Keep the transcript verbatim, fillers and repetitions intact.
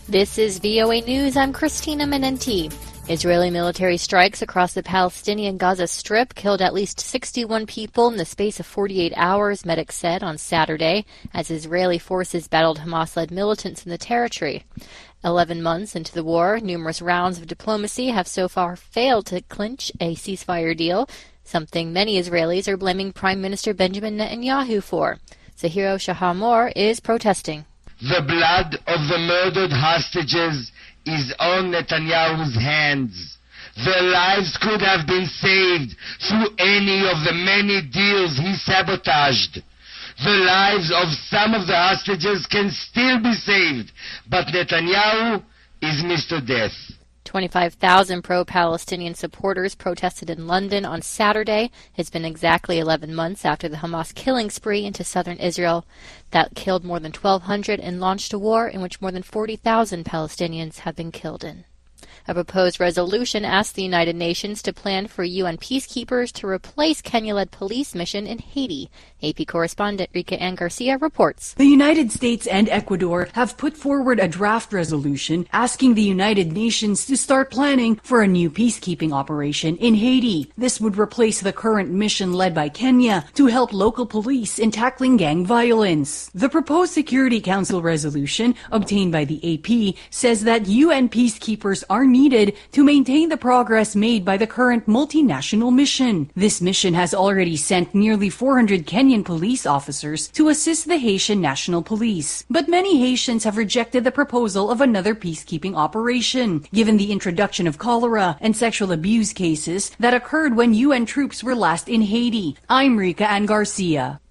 This is V O A News. I'm Christina Menenti. Israeli military strikes across the Palestinian Gaza Strip killed at least sixty-one people in the space of forty-eight hours, medics said on Saturday, as Israeli forces battled Hamas-led militants in the territory. Eleven months into the war, numerous rounds of diplomacy have so far failed to clinch a ceasefire deal, something many Israelis are blaming Prime Minister Benjamin Netanyahu for. Zahiro Shahamor is protesting. The blood of the murdered hostages is on Netanyahu's hands. Their lives could have been saved through any of the many deals he sabotaged. The lives of some of the hostages can still be saved, but Netanyahu is Mister Death. twenty-five thousand pro-Palestinian supporters protested in London on Saturday. It's been exactly eleven months after the Hamas killing spree into southern Israel that killed more than twelve hundred and launched a war in which more than forty thousand Palestinians have been killed in. A proposed resolution asked the United Nations to plan for U N peacekeepers to replace Kenya-led police mission in Haiti. A P correspondent Rika Ann Garcia reports. The United States and Ecuador have put forward a draft resolution asking the United Nations to start planning for a new peacekeeping operation in Haiti. This would replace the current mission led by Kenya to help local police in tackling gang violence. The proposed Security Council resolution, obtained by the A P, says that U N peacekeepers are needed to maintain the progress made by the current multinational mission. This mission has already sent nearly four hundred Kenyan police officers to assist the Haitian National Police. But many Haitians have rejected the proposal of another peacekeeping operation, given the introduction of cholera and sexual abuse cases that occurred when U N troops were last in Haiti. I'm Rika Ann Garcia.